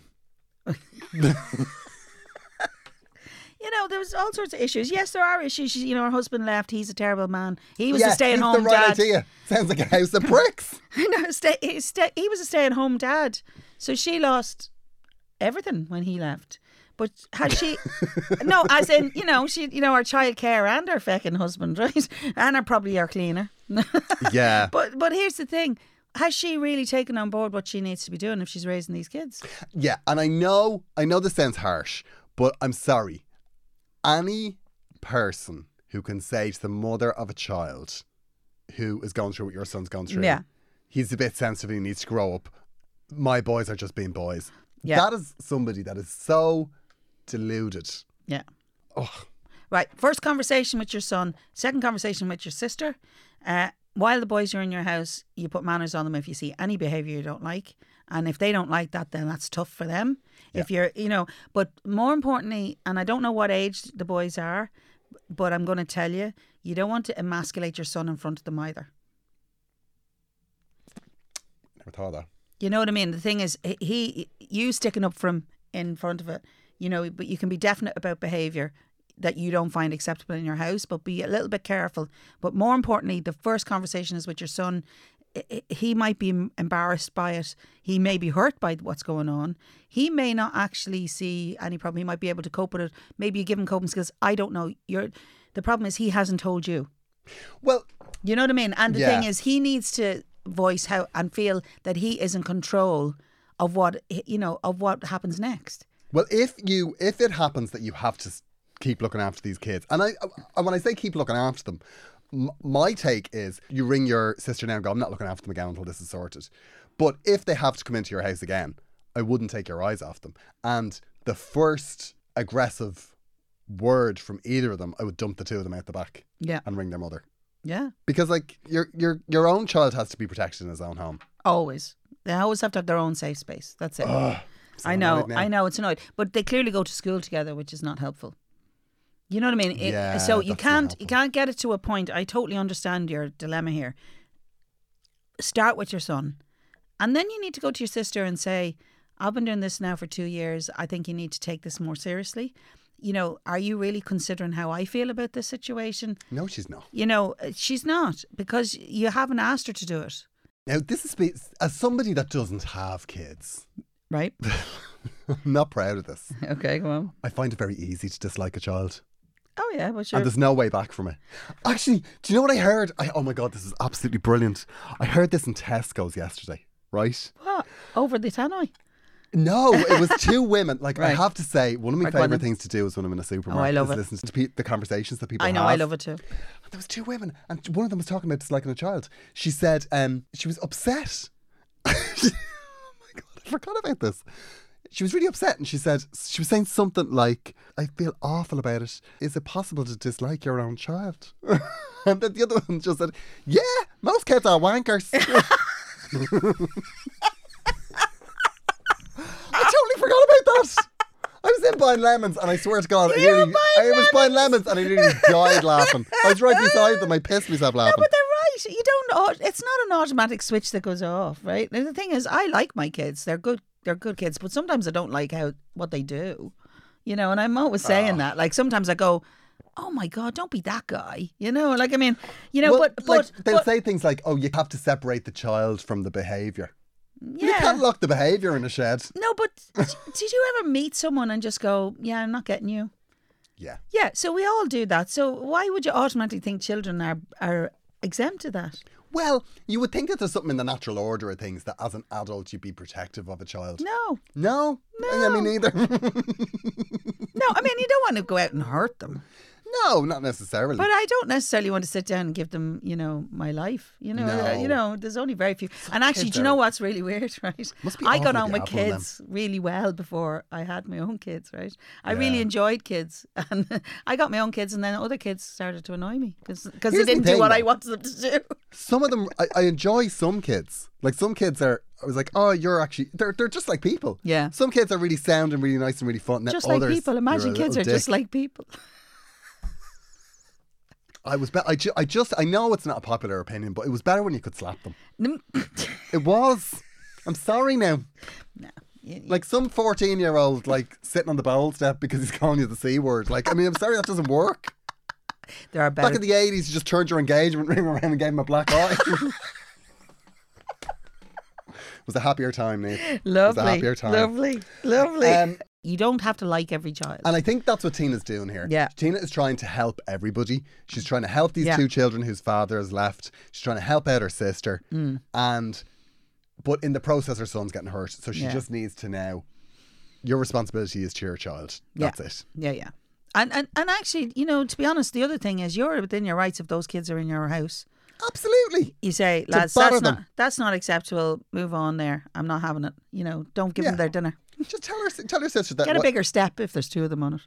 You know, there's all sorts of issues. Yes, there are issues. She, you know, her husband left. He's a terrible man. He was yeah, a stay-at-home he's the right dad. idea. Sounds like a house of bricks. I know. Stay, he, stay, he was a stay-at-home dad, so she lost everything when he left. But had she? No, as in, you know, she, you know, her childcare and her feckin' husband, right, and her probably her cleaner. Yeah. But but here's the thing: has she really taken on board what she needs to be doing if she's raising these kids? Yeah, and I know, I know this sounds harsh, but I'm sorry. Any person who can say to the mother of a child who is going through what your son's going through, Yeah. he's a bit sensitive, he needs to grow up. My boys are just being boys. Yeah. That is somebody that is so deluded. Yeah. Ugh. Right. First conversation with your son. Second conversation with your sister. Uh, while the boys are in your house, you put manners on them if you see any behaviour you don't like. And if they don't like that, then that's tough for them. If you're, you know, but more importantly, and I don't know what age the boys are, but I'm going to tell you, you don't want to emasculate your son in front of them either. Never thought of that. You know what I mean? The thing is, he, he you sticking up for him in front of it, you know, but you can be definite about behaviour that you don't find acceptable in your house, but be a little bit careful. But more importantly, the first conversation is with your son. I- I- He might be embarrassed by it. He may be hurt by what's going on. He may not actually see any problem. He might be able to cope with it. Maybe you give him coping skills. I don't know. You're, the problem is he hasn't told you. Well, You know what I mean? And the Yeah. thing is, he needs to voice how and feel that he is in control of what, you know, of what happens next. well, if you if it happens that you have to s- keep looking after these kids, and I, I when I say keep looking after them, m- my take is you ring your sister now and go, I'm not looking after them again until this is sorted. But if they have to come into your house again, I wouldn't take your eyes off them. And the first aggressive word from either of them, I would dump the two of them out the back Yeah. and ring their mother. Yeah. Because like your your your own child has to be protected in his own home. Always. They always have to have their own safe space. That's it. Ugh, so I know. annoyed now. I know. It's annoying. But they clearly go to school together, which is not helpful. You know what I mean? It- Yeah, so you that's not can't you helpful. can't get it to a point. I totally understand your dilemma here. Start with your son. And then you need to go to your sister and say, I've been doing this now for two years. I think you need to take this more seriously. You know, are you really considering how I feel about this situation? No, she's not. You know, she's not, because you haven't asked her to do it. Now, this is spe- as somebody that doesn't have kids. Right? I'm not proud of this. Okay, go on. I find it very easy to dislike a child. Oh, yeah, well, sure. And there's no way back from it. Actually, do you know what I heard? I, oh my God, this is absolutely brilliant. I heard this in Tesco's yesterday, right? What? Over the tannoy? No, it was two women. Like, I Right. have to say, one of my Right, go on favourite then. things to do is when I'm in a supermarket love is it. listen to pe- the conversations that people I know, have. I love it too. And there was two women, and one of them was talking about disliking a child. She said um, she was upset. Oh my God, I forgot about this. She was really upset, and she said, she was saying something like, I feel awful about it. Is it possible to dislike your own child? And then the other one just said, yeah, most kids are wankers. I totally forgot about that. I was in buying lemons, and I swear to God, I, You nearly, were buying I was buying lemons, and I nearly died laughing. I was right beside them. I pissed myself laughing. No, but they're right. You don't. au- It's not an automatic switch that goes off, right? And the thing is, I like my kids. They're good. They're good kids. But sometimes I don't like how what they do. You know, and I'm always saying Oh. that. Like sometimes I go, "Oh my God, don't be that guy." You know, like I mean, you know, Well, but but, like, they'll but say things like, "Oh, you have to separate the child from the behaviour." You yeah. can't lock the behaviour in a shed. No, but did you ever meet someone and just go, "Yeah, I'm not getting you"? Yeah. Yeah. So we all do that. So why would you automatically think children are are exempt to that? Well, you would think that there's something in the natural order of things that as an adult you'd be protective of a child. No. No? No. I mean, neither. No, I mean, you don't want to go out and hurt them. No, not necessarily. But I don't necessarily want to sit down and give them, you know, my life. You know, No. uh, you know, there's only very few. And actually, kids do you know are- what's really weird, right? Must be I awful got to on with have one of them. kids really well before I had my own kids, right? I really Yeah. enjoyed kids, and I got my own kids, and then other kids started to annoy me because they Here's the didn't do thing, what I though. wanted them to do. Some of them, I, I enjoy some kids. Like some kids are, I was like, oh, you're actually, they're they're just like people. Yeah. Some kids are really sound and really nice and really fun. and then Just like others, people. you're Imagine a kids are little just dick. like people. I was, be- I, ju- I just, I know it's not a popular opinion, but it was better when you could slap them. It was. I'm sorry now. No. You- Like some fourteen year old, like sitting on the bowl step because he's calling you the C word. Like, I mean, I'm sorry, that doesn't work. there are Back better. in the eighties, you just turned your engagement ring around and gave him a black eye. It was a happier time, Nate. It was Lovely, a happier time. lovely, lovely. Um, you don't have to like every child. And I think that's what Tina's doing here. Yeah. Tina is trying to help everybody. She's trying to help these Yeah. two children whose father has left. She's trying to help out her sister. Mm. And, but in the process, her son's getting hurt. So she Yeah. just needs to now, your responsibility is to your child. That's Yeah. it. Yeah, yeah. And, and and actually, you know, to be honest, the other thing is you're within your rights if those kids are in your house. Absolutely. You say, lads, bother that's not them. that's not acceptable. Move on there. I'm not having it. You know, don't give Yeah. them their dinner. Just tell her, tell her sister that. Get a what- bigger step if there's two of them on it.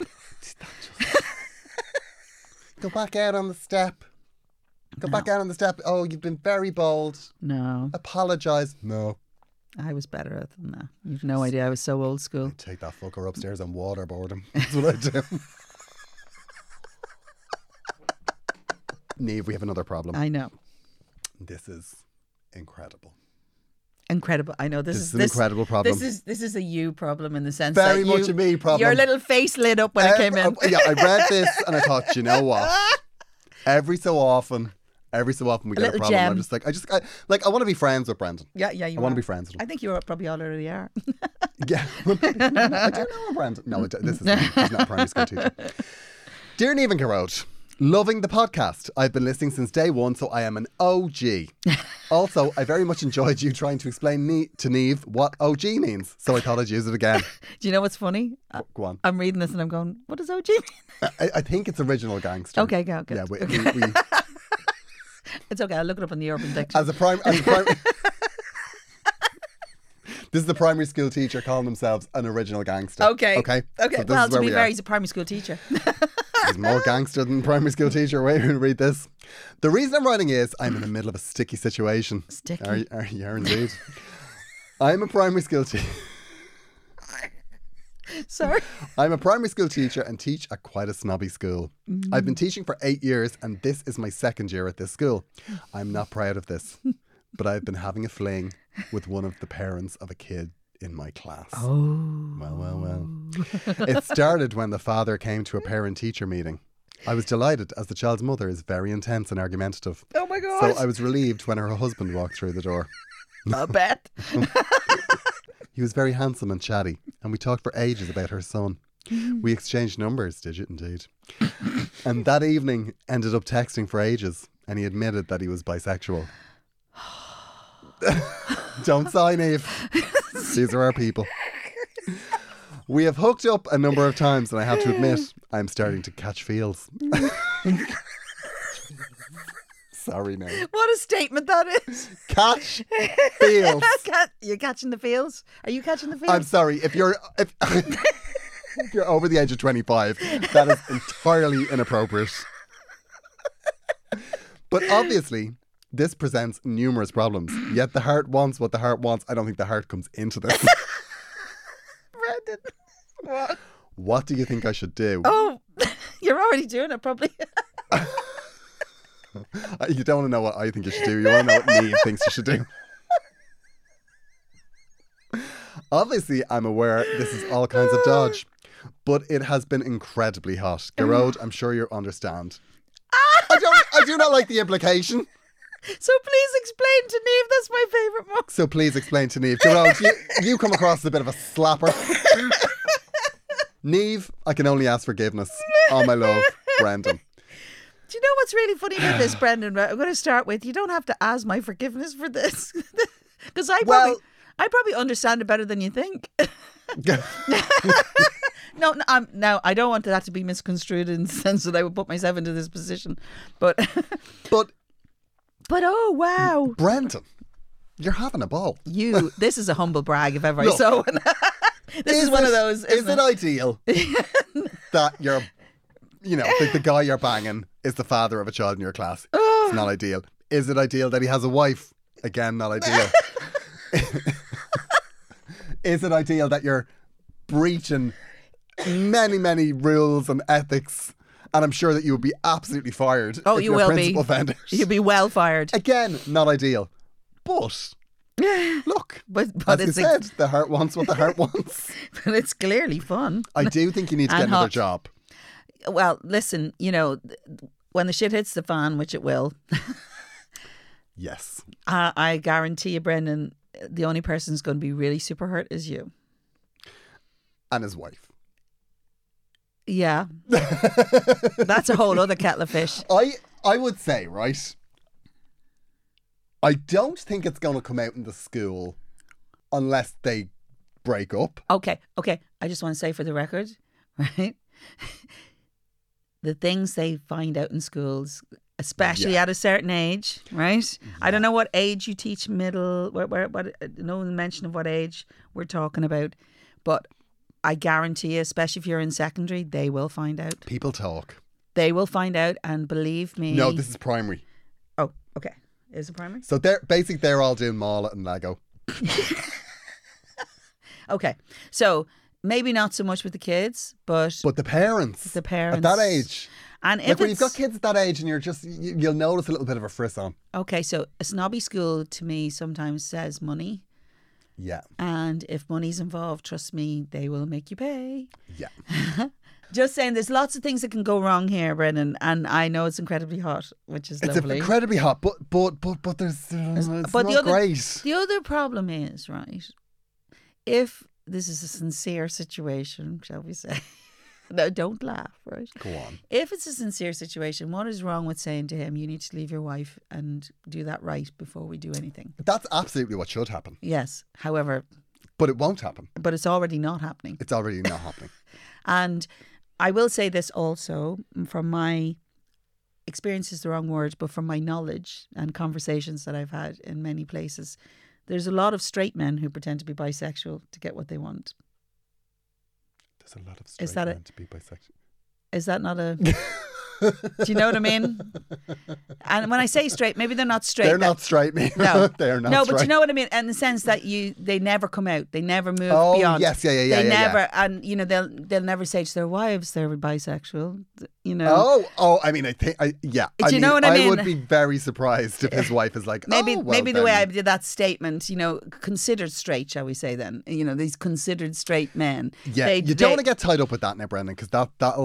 Go back out on the step. Go back out on the step. Oh, you've been very bold. No, Apologise. No. I was better at than that. You've no idea. I was so old school. Take that fucker upstairs and waterboard him. That's what I do. Niamh, we have another problem. I know. This is incredible. Incredible. I know this, This is is an this, incredible problem. This is this is a you problem in the sense Very that much you, a me problem. Your little face lit up when it came in. Every- yeah, I read this and I thought, you know what? Every so often, every so often we get a, little problem. gem. I'm just like, I just, I, like, I want to be friends with Brendan. Yeah, yeah, you I want are. to be friends with him. I think you probably already are. Yeah. I don't know Brendan. No, it- this is he's not a primary school teacher. Dear Niamh and Garrod, loving the podcast. I've been listening since day one, so I am an O G. Also, I very much enjoyed you trying to explain ne- to Niamh what O G means, so I thought I'd use it again. Do you know what's funny? I- Go on. I'm reading this and I'm going, what does O G mean? I, I think it's original gangster. Okay, go, good. Yeah, we, Okay. we, we, It's okay, I'll look it up on the Urban Dictionary. as a prime, as a prime this is the primary school teacher calling themselves an original gangster. Okay. Okay. Okay. So this well, is to where be we fair, are. he's a primary school teacher. He's more gangster than primary school teacher. Wait, read this. The reason I'm writing is I'm in the middle of a sticky situation. Sticky? Are, are you are indeed? I'm a primary school teacher. Sorry. I'm a primary school teacher and teach at quite a snobby school. I've been teaching for eight years and this is my second year at this school. I'm not proud of this, but I've been having a fling with one of the parents of a kid in my class. Oh. Well, well, well. It started when the father came to a parent-teacher meeting I was delighted as the child's mother is very intense and argumentative. Oh my God. So I was relieved when her husband walked through the door. I bet. He was very handsome and chatty, and we talked for ages about her son. We exchanged numbers, did you indeed? And that evening ended up texting for ages, and he admitted that he was bisexual. Don't sign, Eve. These are our people. We have hooked up a number of times, and I have to admit, I'm starting to catch feels. Sorry now. What a statement that is. Catch feels. You're catching the feels? Are you catching the feels? I'm sorry. If you're if, if you're over the age of twenty-five, that is entirely inappropriate. But obviously, this presents numerous problems. Yet the heart wants what the heart wants. I don't think the heart comes into this. Brendan, what? What do you think I should do? Oh, you're already doing it, probably. You don't want to know what I think you should do. You want to know what Neve thinks you should do. Obviously, I'm aware this is all kinds of dodge, but it has been incredibly hot. Garode, I'm sure you understand. I don't. I do not like the implication. So please explain to Neve. That's my favourite moment. So please explain to Neve. Garode, you, you come across as a bit of a slapper. Neve, I can only ask forgiveness. All my love, Brendan. Do you know what's really funny about this, Brendan? I'm going to start with, you don't have to ask my forgiveness for this. Because I probably, Well- I probably understand it better than you think. No, no, I'm, now, I don't want that to be misconstrued in the sense that I would put myself into this position. But, But but oh, wow. Brendan, you're having a ball. You, this is a humble brag if ever I Look, saw one. This is, one it- of those, Is isn't it ideal that you're, you know, the, the guy you're banging is the father of a child in your class? It's not ideal. Is it ideal that he has a wife? Again, not ideal. Is it ideal that you're breaching many, many rules and ethics? And I'm sure that you would be absolutely fired. Oh, if you your will be. principal found out. You'll be well fired. Again, not ideal. But look, But, but, as you it's, said, the heart wants what the heart wants. but it's clearly fun. I do think you need to And get another hot. job. Well, listen, you know, th- when the shit hits the fan, which it will, Yes. I, I guarantee you, Brendan, the only person who's going to be really super hurt is you. And his wife. Yeah. That's a whole other kettle of fish. I I would say, right, I don't think it's going to come out in the school unless they break up. Okay, okay. I just want to say for the record, right? The things they find out in schools, especially Yeah. at a certain age, right? I don't know what age you teach middle, where, where, what, no mention of what age we're talking about, but I guarantee you, especially if you're in secondary, they will find out. People talk. They will find out, and believe me. No, this is primary. Oh, okay. Is it primary? So they're basically they're all doing Mala and Lego. Okay. So maybe not so much with the kids, but, But the parents, the parents. at that age, And if like when you've it's- got kids at that age and you're just, you, you'll notice a little bit of a frisson. Okay, so a snobby school to me sometimes says money. Yeah, And if money's involved, trust me, they will make you pay. yeah. Just saying, there's lots of things that can go wrong here, Brennan. And I know it's incredibly hot, which is It's lovely. incredibly hot, but but but but there's it's but not the other, great. The other problem is, right, if this is a sincere situation, shall we say, no, don't laugh, right? Go on. If it's a sincere situation, what is wrong with saying to him, you need to leave your wife and do that right before we do anything? That's absolutely what should happen, Yes. However, but it won't happen. but it's already not happening. It's already not happening. And I will say this also, from my experience is the wrong word, but from my knowledge and conversations that I've had in many places, there's a lot of straight men who pretend to be bisexual to get what they want. There's a lot of straight that a- men to be bisexual. Is that not a... Do you know what I mean? And when I say straight, maybe they're not straight. They're that- not straight, me. No, they're not no, straight. but you know what I mean, in the sense that you they never come out, they never move Oh, beyond. yes, yeah, yeah, yeah, They yeah, yeah. never, and you know they'll they'll never say to their wives they're bisexual. You know, Oh, oh, I mean, I think, I, yeah. Do I you mean, know what I mean? would be very surprised if his wife is like, maybe oh, well, maybe the way I then- did that statement, you know, considered straight, shall we say? Then you know these considered straight men. Yeah, they, you they, don't want to get tied up with that now, Brendan, because that, that'll,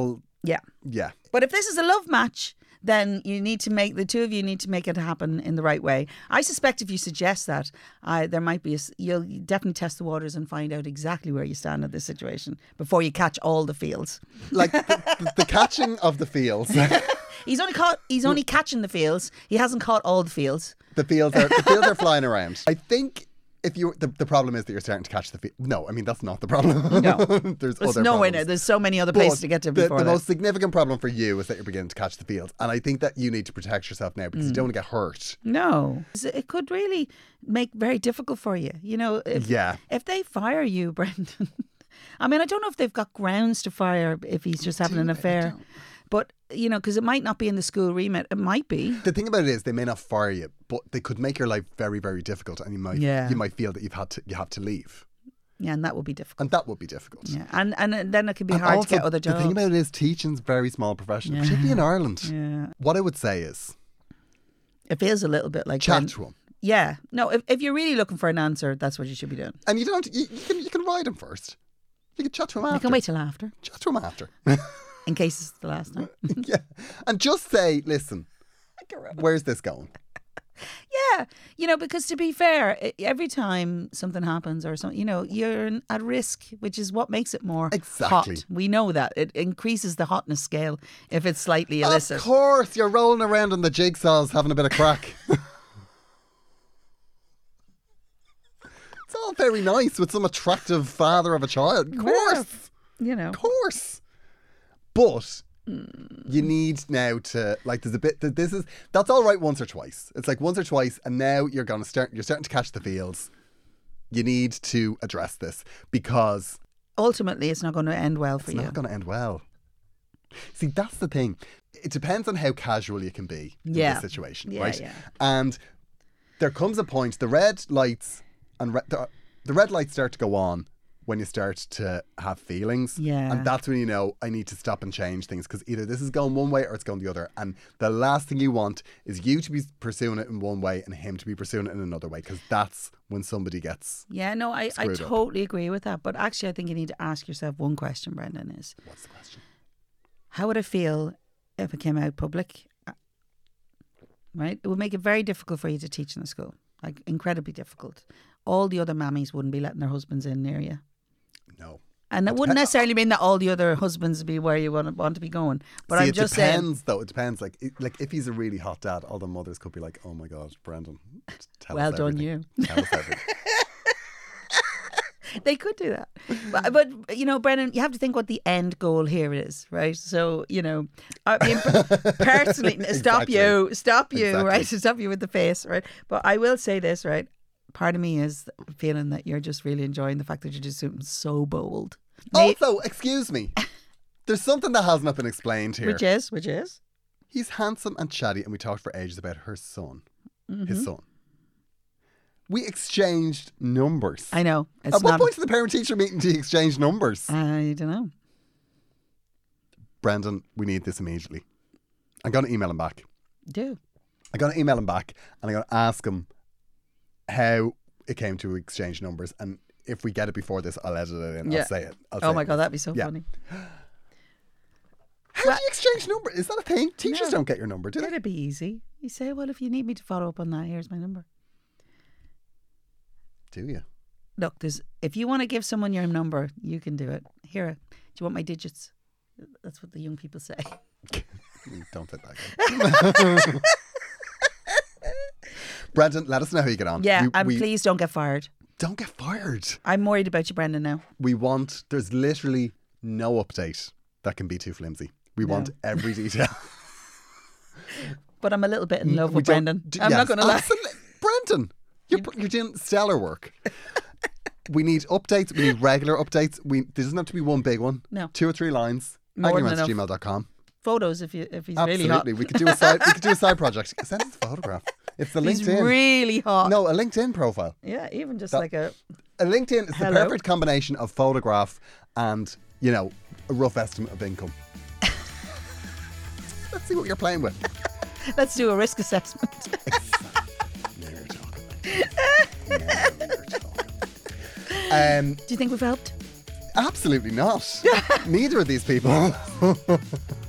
Yeah. Yeah. But if this is a love match, then you need to make, the two of you need to make it happen in the right way. I suspect if you suggest that, uh, there might be, a, you'll definitely test the waters and find out exactly where you stand in this situation before you catch all the feels. Like the, the, the catching of the feels. He's only caught, he's only catching the feels. He hasn't caught all the feels. The fields are the fields are flying around. I think if you the, the problem is that you're starting to catch the field. No, I mean that's not the problem. No, there's There's other no way. problems. There's so many other places But to get to the, before the that. most significant problem for you is that you're beginning to catch the fields, and I think that you need to protect yourself now because you don't want to get hurt. No, it could really make very difficult for you. You know, if, Yeah. if they fire you, Brendan. I mean, I don't know if they've got grounds to fire if he's just having an affair. But, you know, because it might not be in the school remit. It might be. The thing about it is they may not fire you, but they could make your life very, very difficult, and you might Yeah. you might feel that you've had to you have to leave, Yeah, and that would be difficult. and that would be difficult. Yeah, and and then it could be And hard also, to get other jobs. The thing about it is teaching's very small profession, Yeah. particularly in Ireland. Yeah, What I would say is it feels a little bit like chat when- to him, Yeah, no. If if you're really looking for an answer, that's what you should be doing. and you don't you, you can you can ride him first. You can chat to him after. You can wait till after, Chat to him after. in case it's the last time. Yeah, and just say, listen, where's this going? Yeah, you know, because to be fair, e- every time something happens or something, you know, you're in- at risk, which is what makes it more Exactly. hot. We know that it increases the hotness scale if it's slightly illicit. Of course, you're rolling around on the jigsaws, having a bit of crack. It's all very nice with some attractive father of a child. Of course, You know, of course. But you need now to, like, there's a bit, this is, that's all right once or twice. It's like once or twice, and now you're going to start, you're starting to catch the feels. You need to address this because ultimately, it's not going to end well for it's you. not going to end well. See, that's the thing. It depends on how casual you can be in Yeah. this situation, Yeah, right? yeah. And there comes a point, the red lights and re- the, the red lights start to go on when you start to have feelings. Yeah. And that's when you know, I need to stop and change things because either this is going one way or it's going the other. And the last thing you want is you to be pursuing it in one way and him to be pursuing it in another way, because that's when somebody gets, Yeah, no, I, I Screwed up. totally agree with that. But actually, I think you need to ask yourself one question, Brendan, is what's the question? how would I feel if it came out public? Right? It would make it very difficult for you to teach in the school. Like, incredibly difficult. All the other mammies wouldn't be letting their husbands in near you. No. And it wouldn't necessarily mean that all the other husbands would be where you want to, want to be going. But See, I'm it just depends, saying, though. It depends. Like, it, like if he's a really hot dad, all the mothers could be like, "Oh my God, Brendan, tell well us done everything. you. Tell us everything." They could do that. But, but, you know, Brendan, you have to think what the end goal here is, right? So, you know, I mean, personally, stop Exactly. you, stop you, Exactly. right? Stop you with the face, right? But I will say this, right? Part of me is feeling that you're just really enjoying the fact that you're just something so bold. May- Also, excuse me, there's something that has not been explained here. which is, which is? He's handsome and chatty, and we talked for ages about her son, his son. We exchanged numbers. I know. It's At what not. point in the parent-teacher meeting do you exchange numbers? I don't know. Brendan, we need this immediately. I'm going to email him back. Do. I'm going to email him back, and I'm going to ask him how it came to exchange numbers, and if we get it before this, I'll edit it in. Yeah. I'll say it. I'll Oh say my it. God, that'd be so Yeah. funny. How do you exchange numbers? Is that a thing? Teachers No. don't get your number, do they? It'd be easy. You say, well, if you need me to follow up on that, here's my number. Do you? Look, there's if you want to give someone your number, you can do it. Here, do you want my digits? That's what the young people say. Don't say that. Brendan, let us know how you get on. Yeah, We- and we- please don't get fired. Don't get fired. I'm worried about you, Brendan, now. We want, there's literally no update that can be too flimsy. We want every detail. But I'm a little bit in love We with don't- Brendan. d- I'm yes, not going to lie. absolutely. Brendan, you're, you're doing stellar work. We need updates. We need regular updates. We There doesn't have to be one big one. No. Two or three lines. More than Arguments at enough. gmail dot com. Photos if you if he's Absolutely. really hot. We could do a side. We could do a side project. Send us a photograph. It's the He's LinkedIn. really hot. No, a LinkedIn profile. Yeah, even just That- like a A LinkedIn is Hello? the perfect combination of photograph and, you know, a rough estimate of income. Let's see what you're playing with. let's do a risk assessment. Now you're talking. Now you're talking. Um, Do you think we've helped? absolutely not. Neither of these people.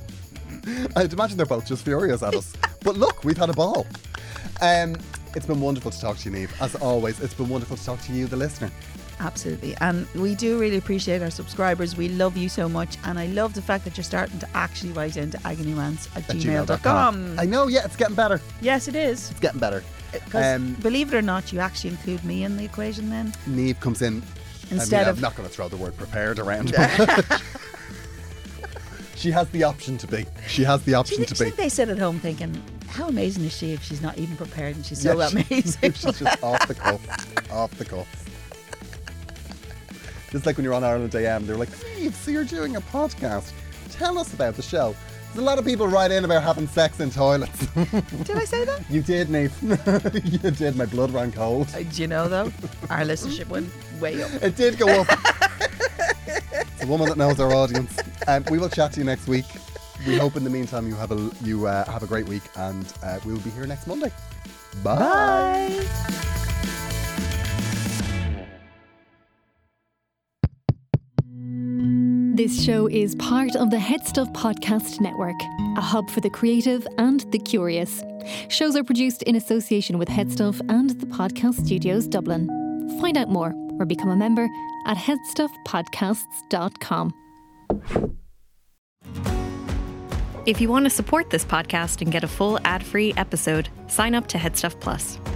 I'd imagine they're both just furious at us. But look, we've had a ball. Um, it's been wonderful to talk to you, Niamh. As always, it's been wonderful to talk to you, the listener. Absolutely. And we do really appreciate our subscribers. We love you so much. And I love the fact that you're starting to actually write into agonyrants at gmail dot com. I know, yeah, it's getting better. Yes, it is. It's getting better. Because Um, believe it or not, you actually include me in the equation then. Niamh comes in. Instead I mean, of- I'm not going to throw the word prepared around. But she has the option to be. She has the Do you option think, to do you be. think they sit at home thinking, how amazing is she if she's not even prepared and she's so Yeah, she- amazing? She's just off the cuff. Off the cuff. Just like when you're on Ireland A M, they're like, Niamh, so you're doing a podcast. Tell us about the show. There's a lot of people write in about having sex in toilets. Did I say that? You did, Niamh. You did. My blood ran cold. Uh, do you know though? Our listenership went way up. It did go up. It's a woman that knows our audience. Um, we will chat to you next week. We hope in the meantime you have a you uh, have a great week, and uh, we will be here next Monday. Bye. Bye. This show is part of the Head Stuff Podcast Network, a hub for the creative and the curious. Shows are produced in association with Head Stuff and the Podcast Studios Dublin. Find out more or become a member at head stuff podcasts dot com. If you want to support this podcast and get a full ad-free episode, sign up to Headstuff Plus.